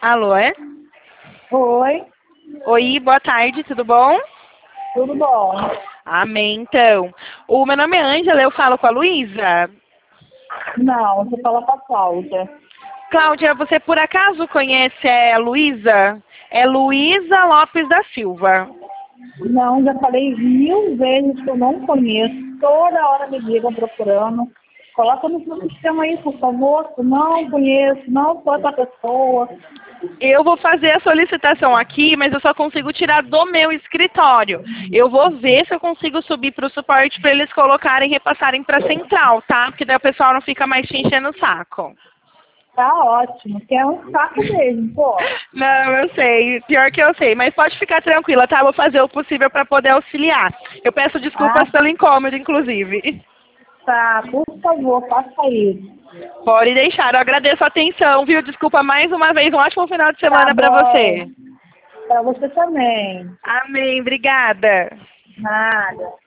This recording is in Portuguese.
Alô, é? Oi, Oi, boa tarde, tudo bom? tudo bom? Amém, então. O meu nome é Ângela, eu falo com a Luísa. Não, você fala com a Cláudia. Cláudia, você por acaso conhece a Luísa? É Luísa Lopes da Silva. Não, já falei 1000 vezes que eu não conheço. Toda hora me ligam procurando. Coloca no seu sistema aí, por favor. Eu não conheço, não sou essa pessoa. Eu vou fazer a solicitação aqui, mas eu só consigo tirar do meu escritório. Eu vou ver se eu consigo subir para o suporte para eles colocarem e repassarem para a central, tá? Porque daí o pessoal não fica mais te enchendo o saco. Tá ótimo, que é um saco mesmo, pô. Não, eu sei. Pior que eu sei. Mas pode ficar tranquila, tá? Vou fazer o possível para poder auxiliar. Eu peço Ah, desculpas pelo incômodo, inclusive. tá, por favor, faça isso. Pode deixar. Eu agradeço a atenção, viu? Desculpa mais uma vez. Um ótimo final de Tá semana para bom. você. Pra você também. Amém. Obrigada. Nada.